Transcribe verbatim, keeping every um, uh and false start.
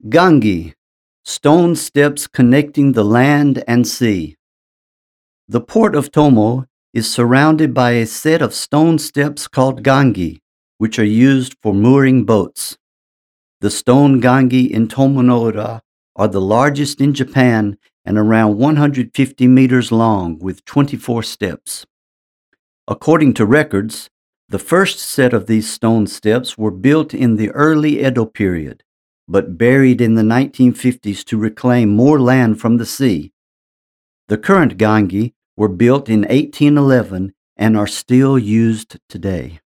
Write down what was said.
Gangi, stone steps connecting the land and sea. The port of Tomo is surrounded by a set of stone steps called gangi, which are used for mooring boats. The stone gangi in Tomonoura are the largest in Japan and around one hundred fifty meters long with twenty-four steps. According to records, the first set of these stone steps were built in the early Edo period, but buried in the nineteen fifties to reclaim more land from the sea. The current gangi were built in eighteen eleven and are still used today.